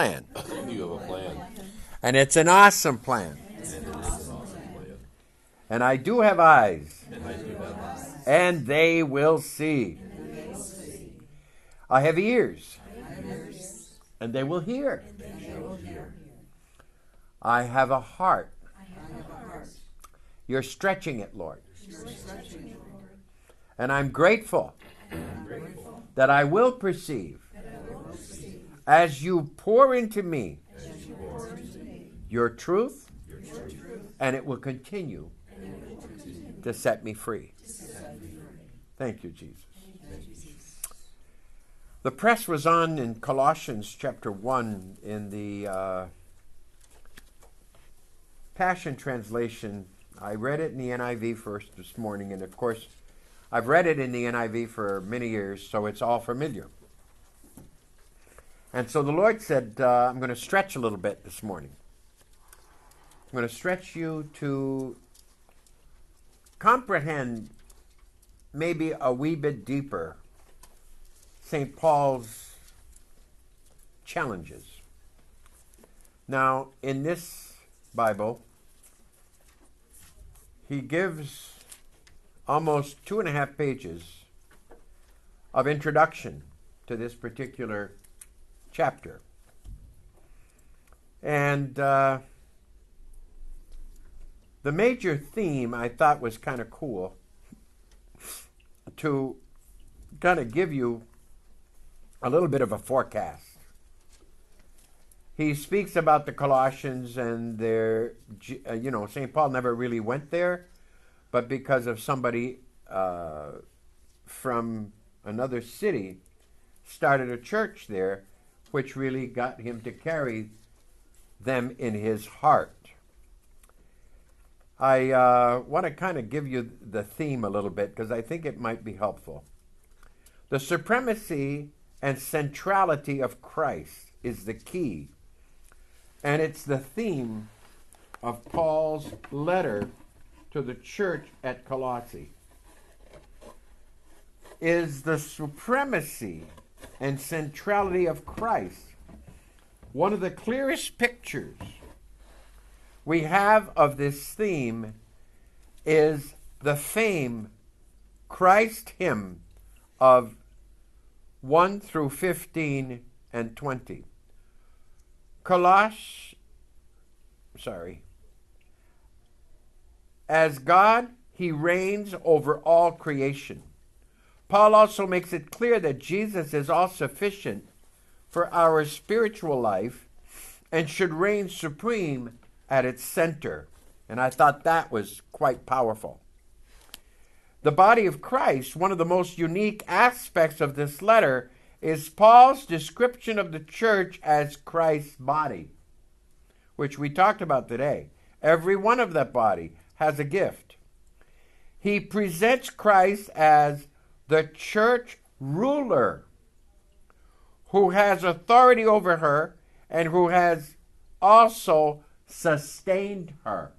plan. You have a plan. And it's an awesome plan. And I do have eyes. And they will see. I have ears. And they will hear. I have a heart. You're stretching it, Lord. And I'm grateful that I will perceive as you pour into me your truth, and it will continue to set me free. Thank you, Jesus. The press was on in Colossians chapter 1 in the Passion Translation. I read it in the NIV first this morning, and of course, I've read it in the NIV for many years, so it's all familiar. And so the Lord said, I'm going to stretch a little bit this morning. I'm going to stretch you to comprehend maybe a wee bit deeper St. Paul's challenges. Now, in this Bible, he gives almost 2.5 pages of introduction to this particular chapter. And the major theme I thought was kind of cool to kind of give you a little bit of a forecast. He speaks about the Colossians and their, St. Paul never really went there, but because of somebody from another city started a church there, which really got him to carry them in his heart. I want to kind of give you the theme a little bit because I think it might be helpful. The supremacy and centrality of Christ is the key, and it's the theme of Paul's letter to the church at Colossae. Is the supremacy and centrality of Christ one of the clearest pictures we have of this theme is the fame Christ hymn of 1 through 15 and 20. As God, he reigns over all creation. Paul also makes it clear that Jesus is all sufficient for our spiritual life and should reign supreme at its center. And I thought that was quite powerful. The body of Christ, one of the most unique aspects of this letter, is Paul's description of the church as Christ's body, which we talked about today. Every one of that body has a gift. He presents Christ as the church ruler who has authority over her and who has also sustained her.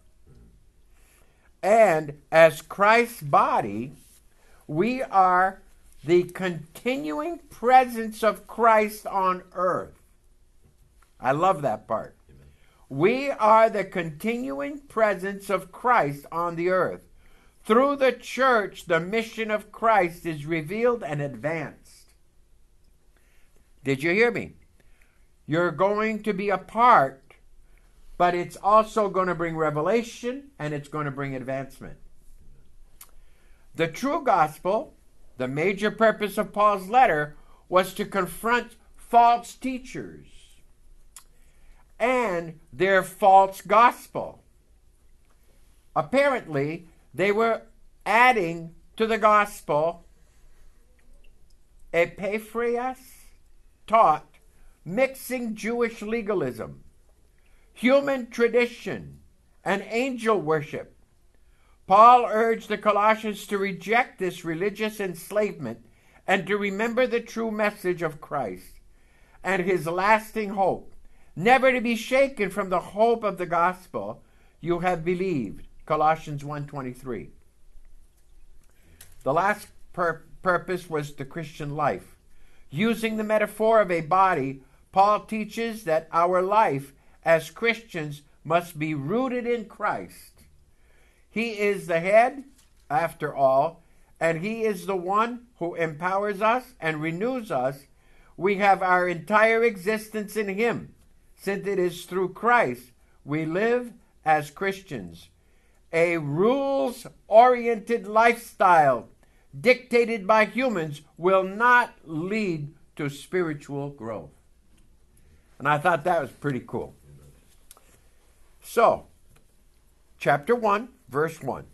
And as Christ's body, we are the continuing presence of Christ on earth. I love that part. Amen. We are the continuing presence of Christ on the earth. Through the church, the mission of Christ is revealed and advanced. Did you hear me? You're going to be a part, but it's also going to bring revelation and it's going to bring advancement. The true gospel, the major purpose of Paul's letter, was to confront false teachers and their false gospel. Apparently, they were adding to the gospel. Epaphras taught mixing Jewish legalism, human tradition, and angel worship. Paul urged the Colossians to reject this religious enslavement and to remember the true message of Christ and his lasting hope, never to be shaken from the hope of the gospel you have believed. Colossians 1:23. The last purpose was the Christian life. Using the metaphor of a body, Paul teaches that our life as Christians must be rooted in Christ. He is the head, after all, and he is the one who empowers us and renews us. We have our entire existence in him, since it is through Christ we live as Christians. A rules-oriented lifestyle dictated by humans will not lead to spiritual growth. And I thought that was pretty cool. So, chapter 1, verse 1.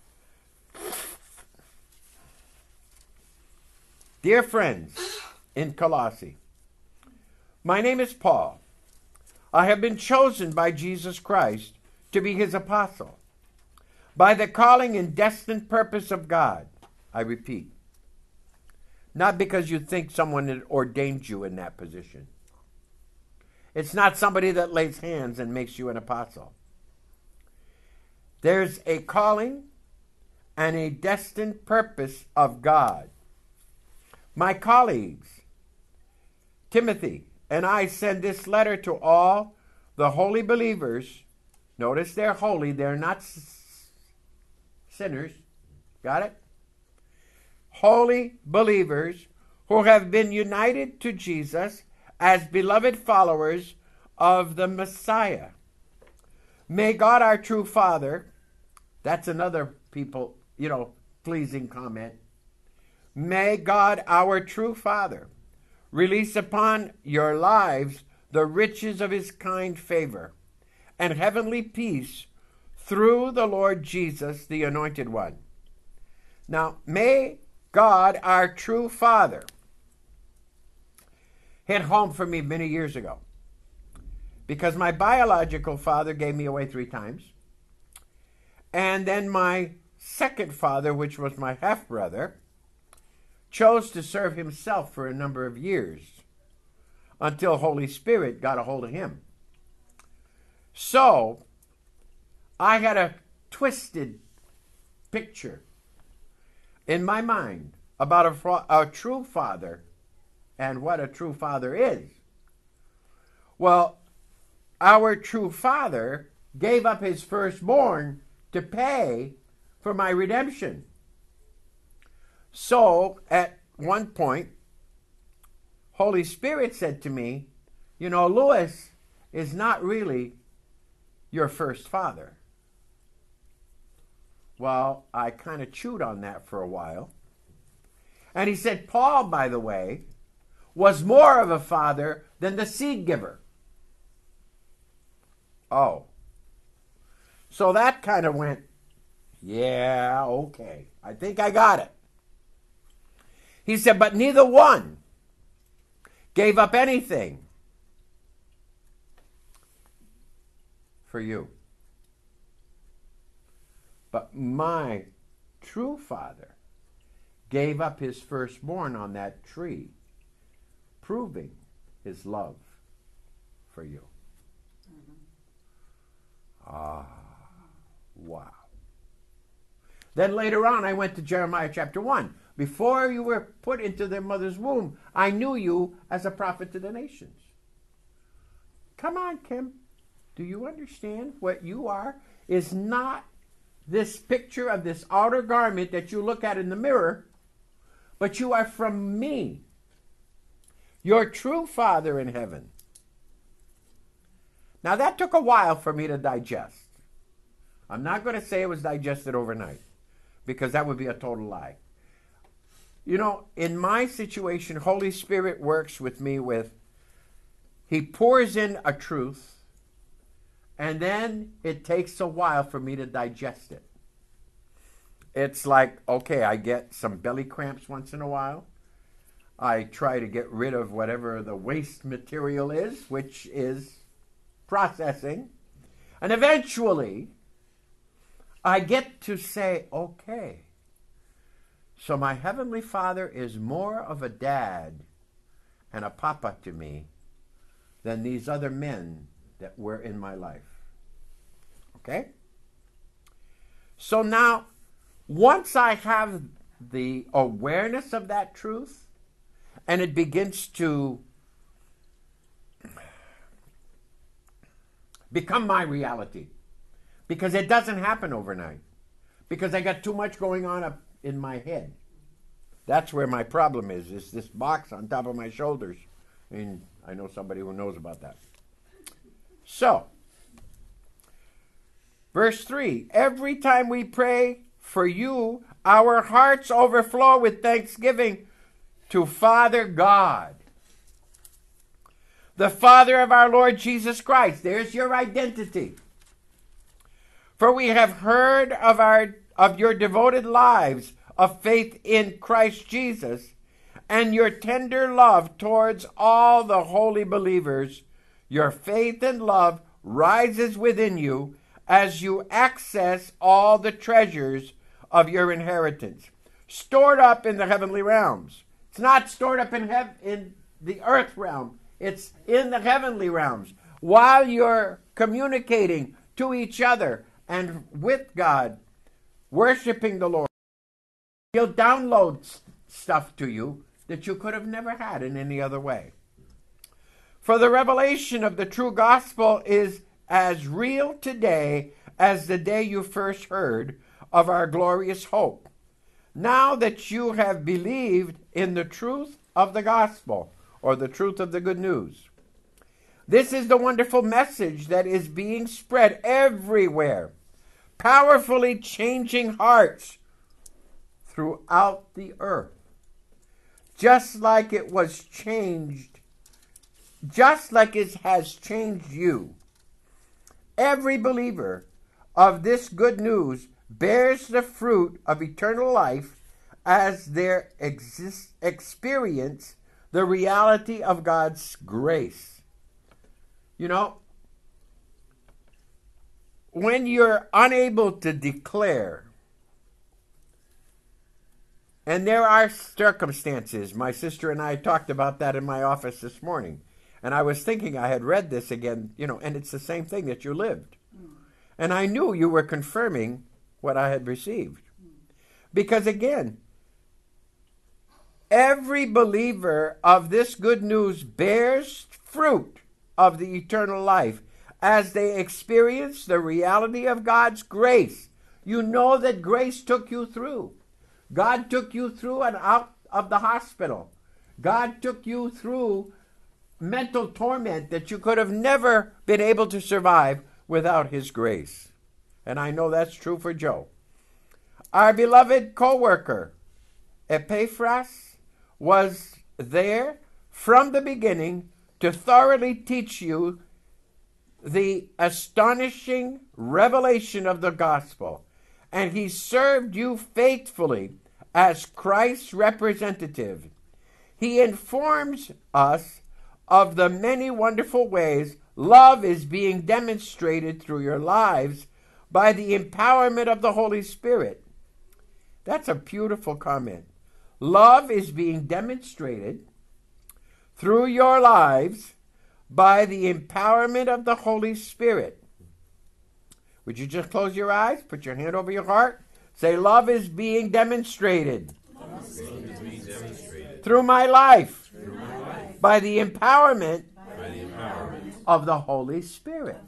Dear friends in Colossae, my name is Paul. I have been chosen by Jesus Christ to be his apostle, by the calling and destined purpose of God. I repeat, not because you think someone had ordained you in that position. It's not somebody that lays hands and makes you an apostle. There's a calling and a destined purpose of God. My colleagues, Timothy, and I send this letter to all the holy believers. Notice they're holy, they're not sinners. Got it? Holy believers who have been united to Jesus as beloved followers of the Messiah. May God, our true Father, that's another pleasing comment. May God, our true Father, release upon your lives the riches of his kind favor and heavenly peace through the Lord Jesus, the Anointed One. Now, may God, our true Father, hit home for me many years ago, because my biological father gave me away 3 times, and then my second father, which was my half-brother, chose to serve himself for a number of years until Holy Spirit got a hold of him. So I had a twisted picture in my mind about a true father and what a true father is. Well, our true Father gave up his firstborn to pay for my redemption. So, at one point, Holy Spirit said to me, Louis is not really your first father. Well, I kind of chewed on that for a while. And he said, Paul, by the way, was more of a father than the seed giver. Oh. So that kind of went, yeah, okay. I think I got it. He said, but neither one gave up anything for you. But my true Father gave up his firstborn on that tree, proving his love for you. Ah, wow. Then later on, I went to Jeremiah chapter 1. Before you were put into their mother's womb, I knew you as a prophet to the nations. Come on, Kim. Do you understand what you are is not this picture of this outer garment that you look at in the mirror, but you are from me, your true Father in heaven. Now that took a while for me to digest. I'm not going to say it was digested overnight, because that would be a total lie. In my situation, Holy Spirit works with me he pours in a truth, and then it takes a while for me to digest it. It's like, okay, I get some belly cramps once in a while. I try to get rid of whatever the waste material is, which is processing. And eventually, I get to say, okay, so my Heavenly Father is more of a dad and a papa to me than these other men that were in my life. Okay? So now, once I have the awareness of that truth, and it begins to become my reality. Because it doesn't happen overnight. Because I got too much going on up in my head. That's where my problem is this box on top of my shoulders. And I know somebody who knows about that. So, verse 3, every time we pray for you, our hearts overflow with thanksgiving to Father God, the Father of our Lord Jesus Christ. There's your identity. For we have heard of your devoted lives of faith in Christ Jesus and your tender love towards all the holy believers. Your faith and love rises within you as you access all the treasures of your inheritance, stored up in the heavenly realms. It's not stored up in the earth realm. It's in the heavenly realms. While you're communicating to each other and with God, worshiping the Lord, He'll download stuff to you that you could have never had in any other way. For the revelation of the true gospel is as real today as the day you first heard of our glorious hope. Now that you have believed in the truth of the gospel, or the truth of the good news. This is the wonderful message that is being spread everywhere, powerfully changing hearts throughout the earth. Just like it was changed, just like it has changed you. Every believer of this good news bears the fruit of eternal life as their experience the reality of God's grace. You know, when you're unable to declare, and there are circumstances, my sister and I talked about that in my office this morning, and I was thinking I had read this again, and it's the same thing that you lived. And I knew you were confirming what I had received. Because again, every believer of this good news bears fruit of the eternal life as they experience the reality of God's grace. You know that grace took you through. God took you through and out of the hospital. God took you through mental torment that you could have never been able to survive without His grace. And I know that's true for Joe. Our beloved co-worker, Epaphras, was there from the beginning to thoroughly teach you the astonishing revelation of the gospel, and he served you faithfully as Christ's representative. He informs us of the many wonderful ways love is being demonstrated through your lives by the empowerment of the Holy Spirit. That's a beautiful comment. Love is being demonstrated through your lives by the empowerment of the Holy Spirit. Would you just close your eyes, put your hand over your heart, say, love is being demonstrated, through my life, by the empowerment, of the Holy Spirit.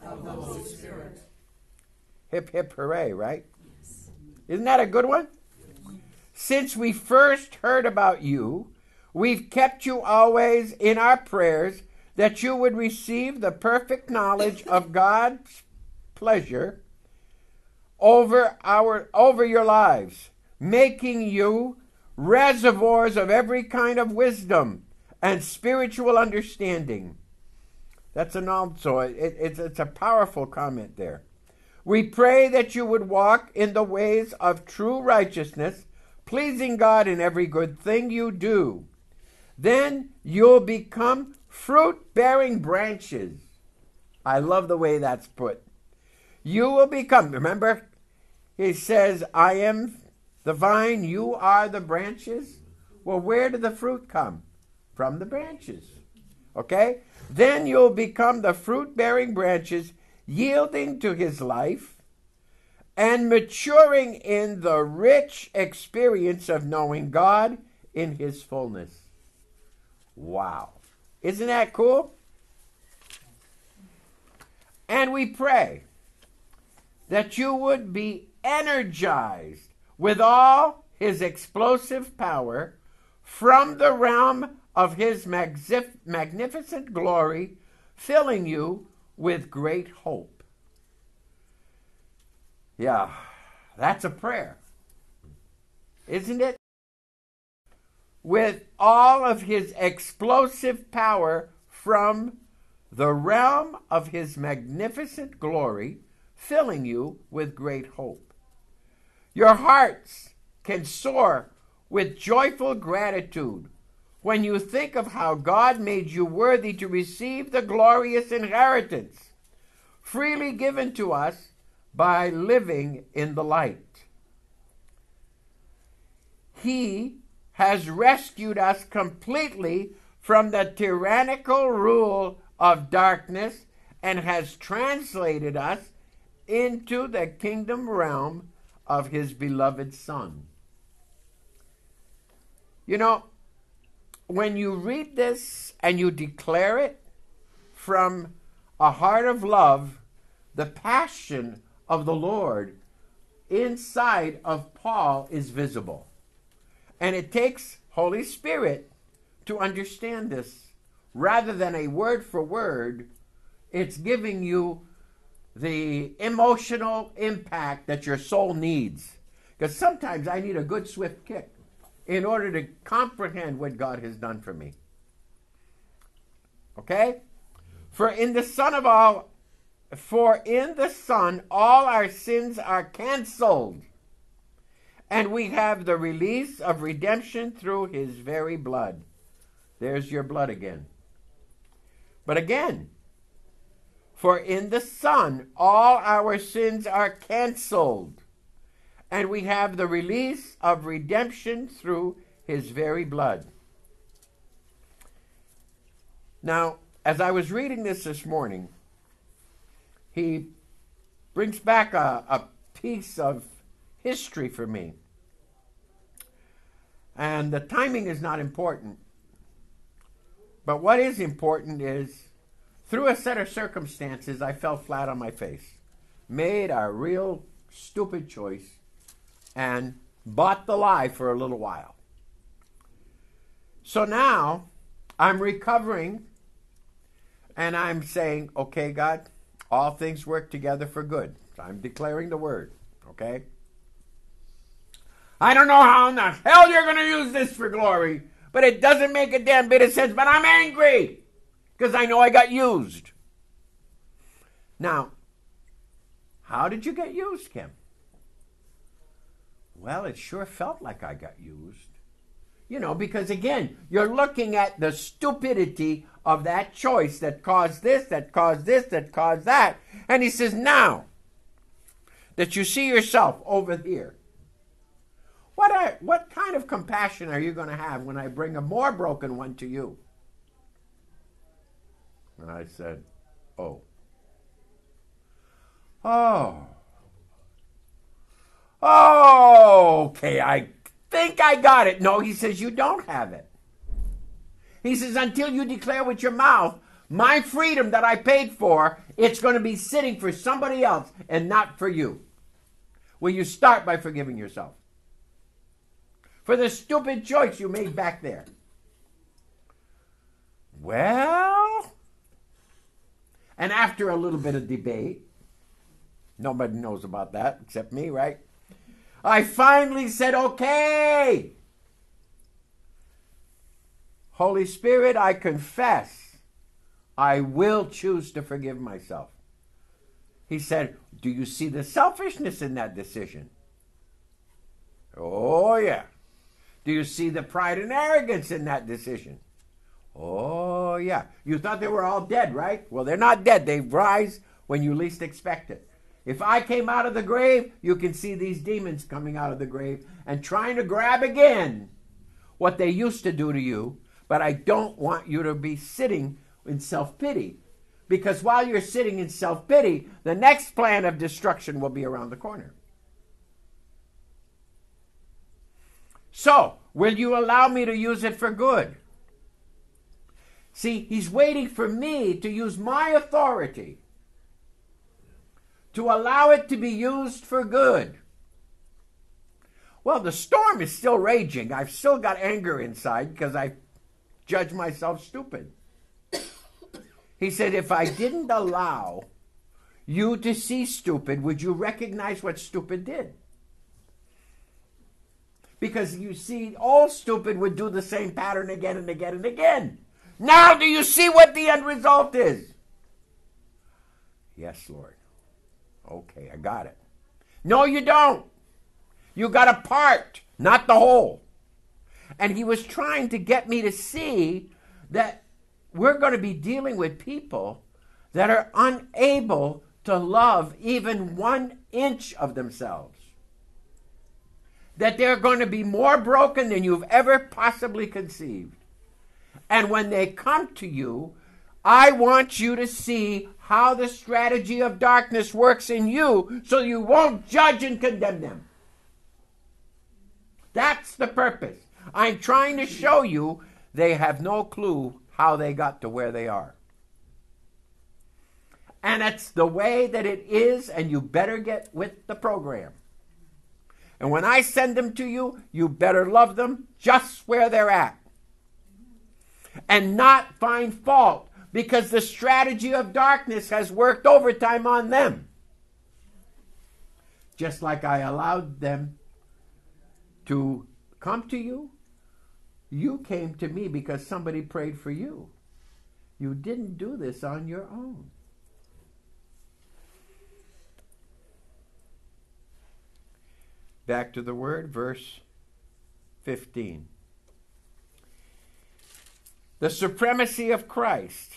Hip, hip, hooray, right? Isn't that a good one? Since we first heard about you, we've kept you always in our prayers that you would receive the perfect knowledge of God's pleasure over your lives, making you reservoirs of every kind of wisdom and spiritual understanding. That's it's a powerful comment there. We pray that you would walk in the ways of true righteousness, pleasing God in every good thing you do. Then you'll become fruit-bearing branches. I love the way that's put. You will become, remember, he says, I am the vine, you are the branches. Well, where did the fruit come? From the branches. Okay? Then you'll become the fruit-bearing branches, yielding to his life and maturing in the rich experience of knowing God in his fullness. Wow. Isn't that cool? And we pray that you would be energized with all his explosive power from the realm of his magnificent glory, filling you with great hope. Yeah, that's a prayer, isn't it? With all of his explosive power from the realm of his magnificent glory, filling you with great hope. Your hearts can soar with joyful gratitude when you think of how God made you worthy to receive the glorious inheritance freely given to us by living in the light. He has rescued us completely from the tyrannical rule of darkness and has translated us into the kingdom realm of his beloved Son. You know, when you read this and you declare it from a heart of love, the passion of the Lord inside of Paul is visible. And it takes Holy Spirit to understand this. Rather than a word for word, it's giving you the emotional impact that your soul needs. Because sometimes I need a good swift kick in order to comprehend what God has done for me. Okay? For in the Son all our sins are canceled, and we have the release of redemption through his very blood. There's your blood again. But again, for in the Son all our sins are canceled, and we have the release of redemption through his very blood. Now, as I was reading this morning, he brings back a piece of history for me. And the timing is not important. But what is important is, through a set of circumstances, I fell flat on my face, made a real stupid choice, and bought the lie for a little while. So now I'm recovering, and I'm saying, okay, God, all things work together for good. So I'm declaring the word, okay? I don't know how in the hell you're going to use this for glory, but it doesn't make a damn bit of sense, but I'm angry because I know I got used. Now, how did you get used, Kim? Well, it sure felt like I got used. You know, because again, you're looking at the stupidity of that choice that caused this, that caused this, that caused that. And he says, now that you see yourself over here, what kind of compassion are you going to have when I bring a more broken one to you? And I said, oh, okay, I think I got it. No, he says, you don't have it. He says, until you declare with your mouth, my freedom that I paid for, it's going to be sitting for somebody else and not for you. Will you start by forgiving yourself for the stupid choice you made back there? Well, and after a little bit of debate, nobody knows about that except me, right? I finally said, okay, Holy Spirit, I confess I will choose to forgive myself. He said, do you see the selfishness in that decision? Oh, yeah. Do you see the pride and arrogance in that decision? Oh, yeah. You thought they were all dead, right? Well, they're not dead. They rise when you least expect it. If I came out of the grave, you can see these demons coming out of the grave and trying to grab again what they used to do to you. But I don't want you to be sitting in self-pity. Because while you're sitting in self-pity, the next plan of destruction will be around the corner. So, will you allow me to use it for good? See, he's waiting for me to use my authority to allow it to be used for good. Well, the storm is still raging. I've still got anger inside because I judge myself stupid. He said, if I didn't allow you to see stupid, would you recognize what stupid did? Because you see, all stupid would do the same pattern again and again and again. Now do you see what the end result is? Yes, Lord. Okay, I got it. No, you don't. You got a part, not the whole. And he was trying to get me to see that we're going to be dealing with people that are unable to love even 1 inch of themselves. That they're going to be more broken than you've ever possibly conceived. And when they come to you, I want you to see how the strategy of darkness works in you so you won't judge and condemn them. That's the purpose. I'm trying to show you they have no clue how they got to where they are. And it's the way that it is, and you better get with the program. And when I send them to you, you better love them just where they're at. And not find fault, because the strategy of darkness has worked overtime on them. Just like I allowed them to come to you, you came to me because somebody prayed for you. You didn't do this on your own. Back to the word, verse 15. The supremacy of Christ,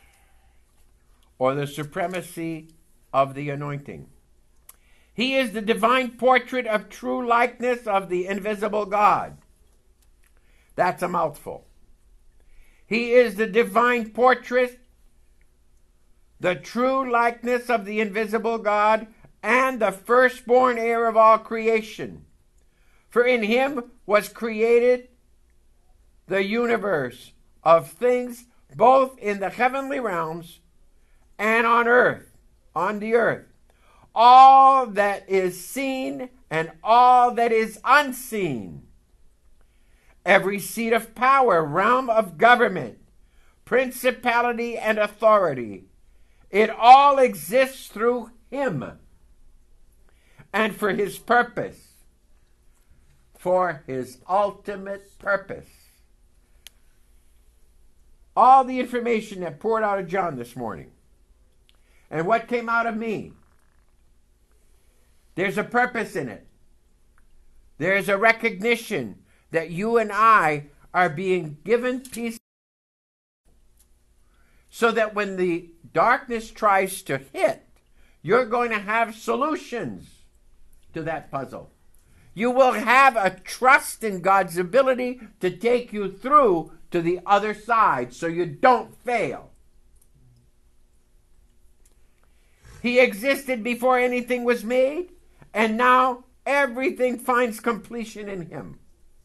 or the supremacy of the anointing. He is the divine portrait of true likeness of the invisible God. That's a mouthful. He is the divine portrait, the true likeness of the invisible God, and the firstborn heir of all creation. For in him was created the universe of things both in the heavenly realms and on earth, on the earth. All that is seen and all that is unseen. Every seat of power, realm of government, principality and authority. It all exists through him and for his purpose, for his ultimate purpose. All the information that poured out of John this morning and what came out of me, there's a purpose in it. There's a recognition that you and I are being given peace so that when the darkness tries to hit, you're going to have solutions to that puzzle. You will have a trust in God's ability to take you through to the other side so you don't fail. He existed before anything was made, and now everything finds completion in him.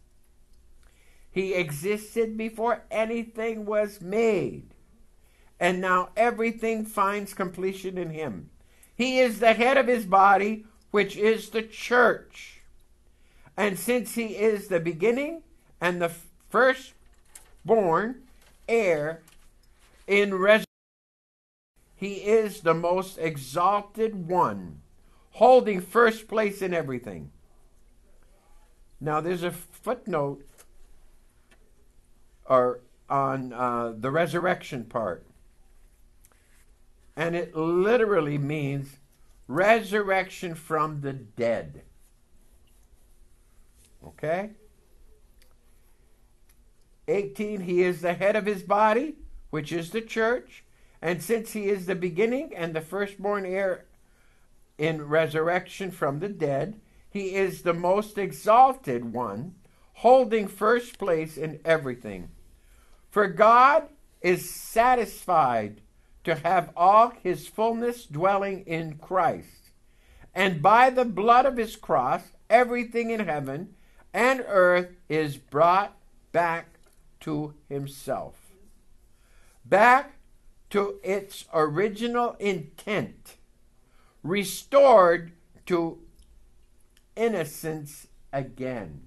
He existed before anything was made, and now everything finds completion in him. He is the head of his body, which is the church. And since he is the beginning and the firstborn heir in resurrection, he is the most exalted one, holding first place in everything. Now there's a footnote on the resurrection part. And it literally means resurrection from the dead. Okay? 18, he is the head of his body, which is the church. And since he is the beginning and the firstborn heir in resurrection from the dead, he is the most exalted one, holding first place in everything. For God is satisfied to have all his fullness dwelling in Christ. And by the blood of his cross, everything in heaven and earth is brought back to himself. Back to its original intent, restored to innocence again.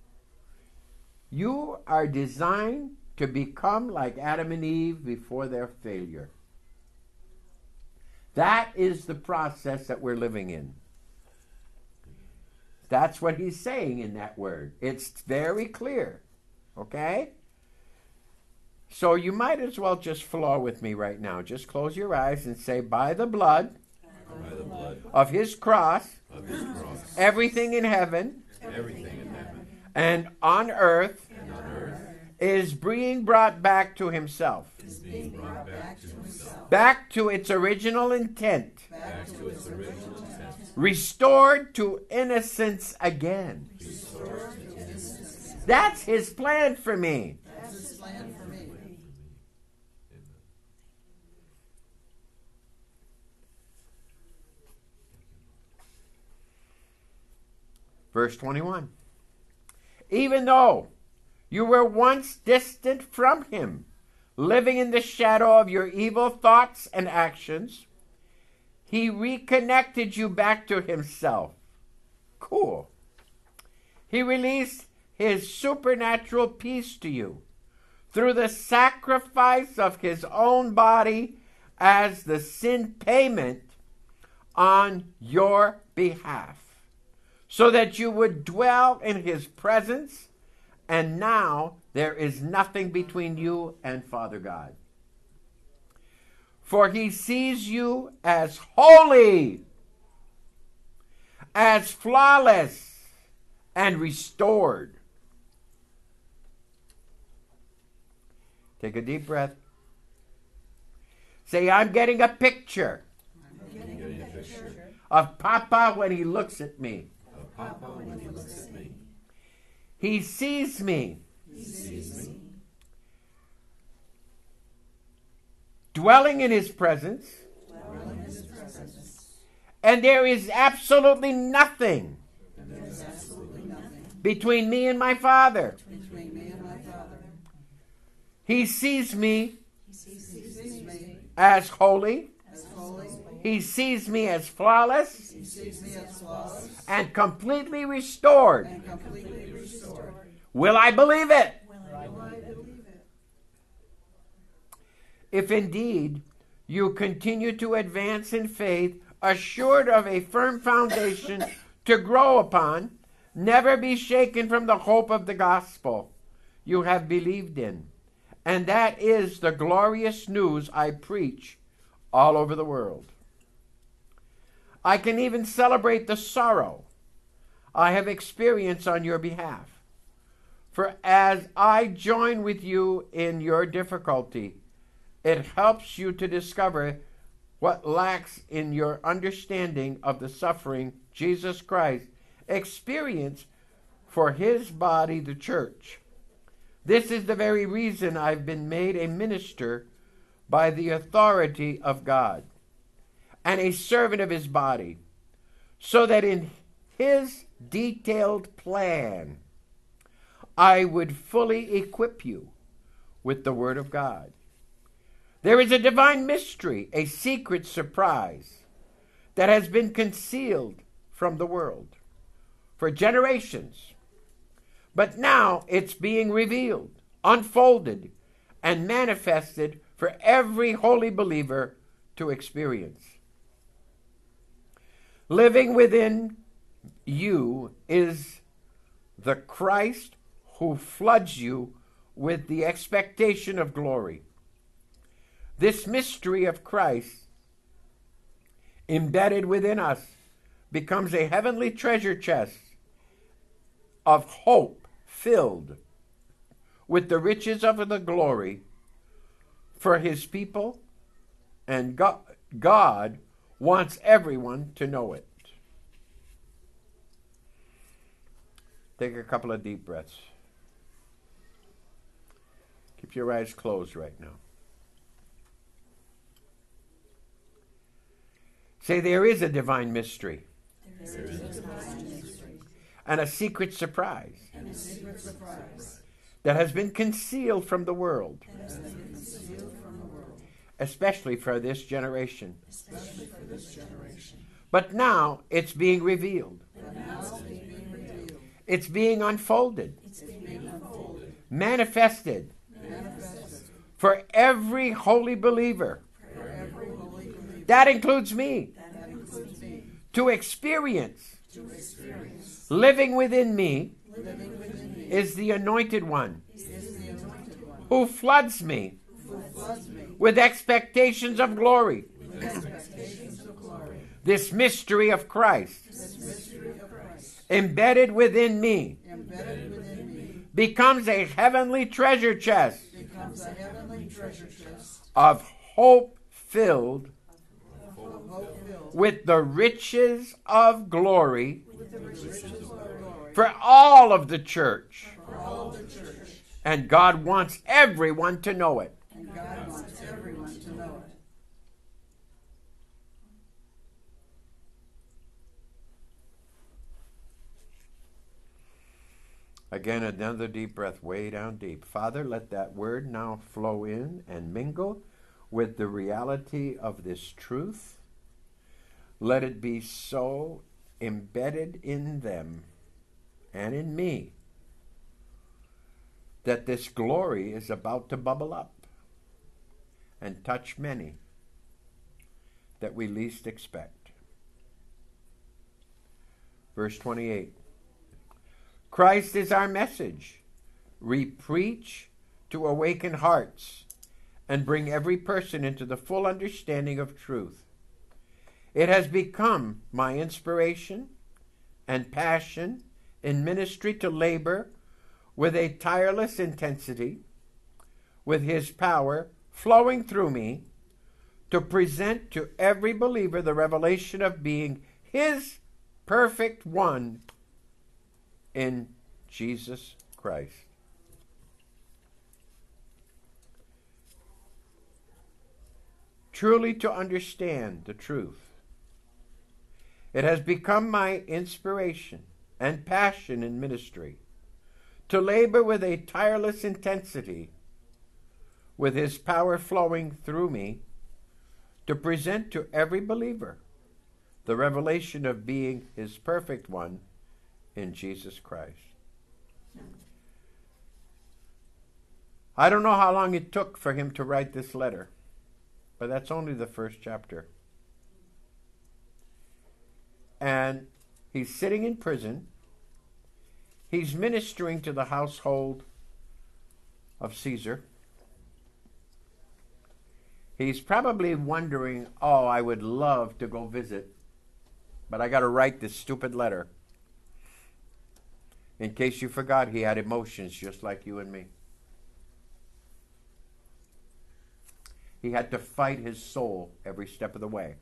You are designed to become like Adam and Eve before their failure. That is the process that we're living in. That's what he's saying in that word. It's very clear. Okay? So you might as well just flow with me right now. Just close your eyes and say, by the blood, of his cross, everything in heaven, and on earth, is being brought back to himself. Back to its original intent. Restored to innocence again. That's his plan for me. Verse 21. Even though you were once distant from him, living in the shadow of your evil thoughts and actions, he reconnected you back to himself. Cool. He released his supernatural peace to you through the sacrifice of his own body as the sin payment on your behalf, so that you would dwell in his presence, and now there is nothing between you and Father God. For he sees you as holy, as flawless, and restored. Take a deep breath. Say, I'm getting a picture of Papa when he looks at me. He sees me. Dwelling in his presence. And there is absolutely nothing between me and my Father. He sees me as holy. He sees me as flawless and completely restored. Will I believe it? If indeed you continue to advance in faith, assured of a firm foundation to grow upon, never be shaken from the hope of the gospel you have believed in. And that is the glorious news I preach all over the world. I can even celebrate the sorrow I have experienced on your behalf. For as I join with you in your difficulty, it helps you to discover what lacks in your understanding of the suffering Jesus Christ experienced for his body, the church. This is the very reason I've been made a minister by the authority of God and a servant of his body, so that in his detailed plan I would fully equip you with the Word of God. There is a divine mystery, a secret surprise that has been concealed from the world for generations. But now it's being revealed, unfolded, and manifested for every holy believer to experience. Living within you is the Christ who floods you with the expectation of glory. This mystery of Christ embedded within us becomes a heavenly treasure chest of hope filled with the riches of the glory for his people, and God wants everyone to know it. Take a couple of deep breaths. Keep your eyes closed right now. Say, there is a divine mystery. And a secret surprise. That has been concealed from the world. especially for this generation. But now it's being revealed. It's being unfolded. Manifested. For every holy believer. That includes me. To experience. Living within me is the Anointed One who floods me with expectations of glory. This mystery of Christ embedded within me becomes a heavenly treasure chest of hope filled with the riches of glory for all of the church. And God wants everyone to know it. Again, another deep breath, way down deep. Father, let that word now flow in and mingle with the reality of this truth. Let it be so embedded in them and in me that this glory is about to bubble up and touch many that we least expect. Verse 28. Christ is our message. We preach to awaken hearts and bring every person into the full understanding of truth. It has become my inspiration and passion in ministry to labor with a tireless intensity, with His power flowing through me, to present to every believer the revelation of being His perfect one in Jesus Christ. Truly to understand the truth. It has become my inspiration and passion in ministry to labor with a tireless intensity, with His power flowing through me, to present to every believer the revelation of being His perfect one in Jesus Christ. I don't know how long it took for him to write this letter, but that's only the first chapter. And he's sitting in prison. He's ministering to the household of Caesar. He's probably wondering, oh, I would love to go visit, but I got to write this stupid letter. In case you forgot, he had emotions just like you and me. He had to fight his soul every step of the way,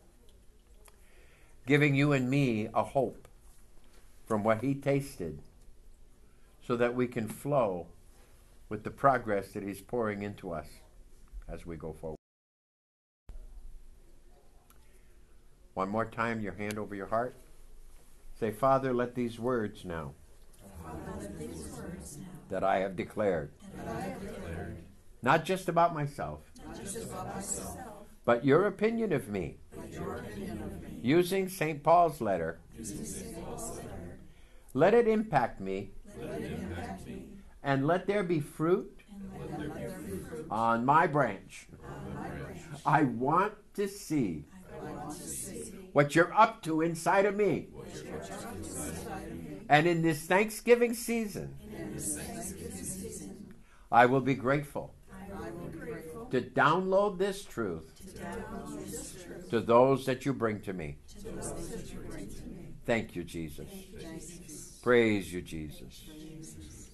giving you and me a hope from what he tasted so that we can flow with the progress that he's pouring into us as we go forward. One more time, your hand over your heart. Say, Father, let these words now that I have declared, not just about myself, but your opinion of me, using St. Paul's letter, let it impact me, and let there be fruit on my branch. I want to see what you're up to inside of me. And in this Thanksgiving season, I will be grateful to download this truth to those that you bring to me. Thank you, Jesus. Praise you, Jesus.